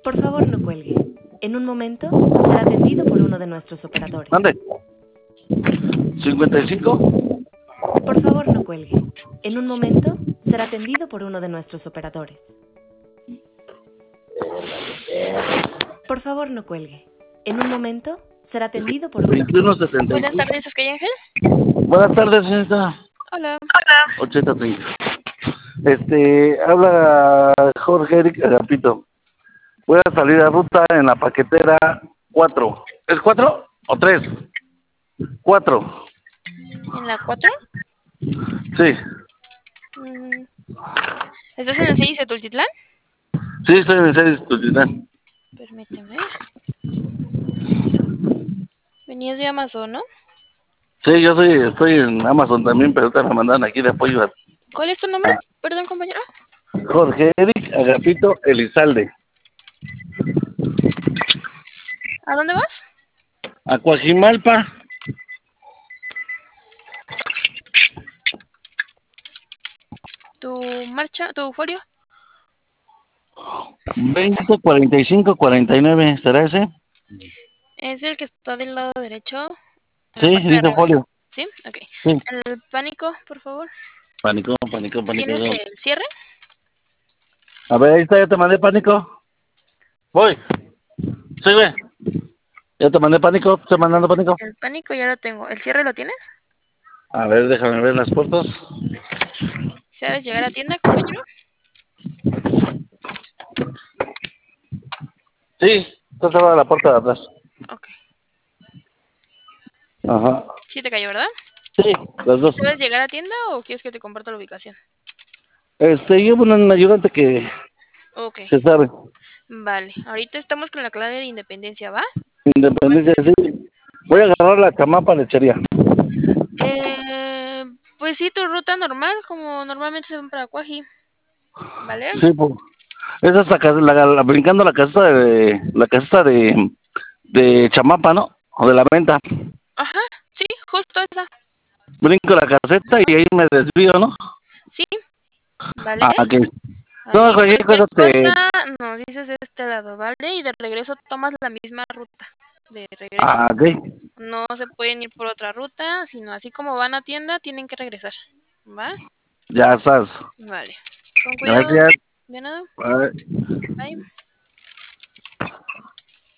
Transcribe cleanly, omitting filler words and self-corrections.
Por favor, no cuelgue. En un momento será atendido por uno de nuestros operadores. ¿Mande? 55. Por favor, no cuelgue. En un momento será atendido por uno de nuestros operadores. Por favor, no cuelgue. En un momento será atendido por uno. 21.75. Buenas tardes, ¿es Calle Ángel? Buenas tardes, señorita. Hola. 80-30. Habla Jorge Eric Agapito. Voy a salir a ruta en la paquetera 4. ¿Es 4 o 3? 4. ¿En la 4? Sí. ¿Estás en el 6 de Tultitlán? Sí, estoy en el 6 Tultitlán. Permíteme. Venías de Amazon, ¿no? Sí, yo estoy en Amazon también, pero ahorita me mandan aquí de apoyo a ¿Cuál es tu nombre? Perdón, compañero. Jorge Eric Agapito Elizalde. ¿A dónde vas? A Coajimalpa. ¿Tu marcha, tu folio? 20-45-49, ¿será ese? Es el que está del lado derecho. En Sí, la parte de dice arriba. folio. ¿Sí? Ok. Sí. El pánico, por favor. Pánico. ¿Tienes el cierre? A ver, ahí está, ya te mandé pánico. Voy. Sí, güey. Ya te mandé pánico, estoy mandando pánico. El pánico ya lo tengo. ¿El cierre lo tienes? A ver, déjame ver las puertas. ¿Sabes llegar a tienda, compañero? Sí, está cerrada la puerta de atrás. Ok. Ajá. Sí te cayó, ¿verdad? Sí, las dos. ¿Sabes llegar a tienda o quieres que te comparta la ubicación? Llevo un ayudante que Ok. se sabe. Vale. Ahorita estamos con la clave de Independencia, ¿va? Independencia, sí. Voy a agarrar la Chamapa lechería. Pues sí, tu ruta normal, como normalmente se van para Cuaji. ¿Vale? Sí, pues. Esa es brincando la caseta de Chamapa, ¿no? O de la venta. Ajá, sí, justo esa. Brinco la caseta y ahí me desvío, ¿no? Sí, ¿vale? Ah, ok. No, Ahí cualquier cualquier cosa cosa nos dices de este lado, ¿vale? Y de regreso tomas la misma ruta. De regreso. Ah, ok. No se pueden ir por otra ruta, sino así como van a tienda, tienen que regresar. ¿Va? Ya estás. Vale. Con cuidado. Gracias. De nada. Bye. Bye.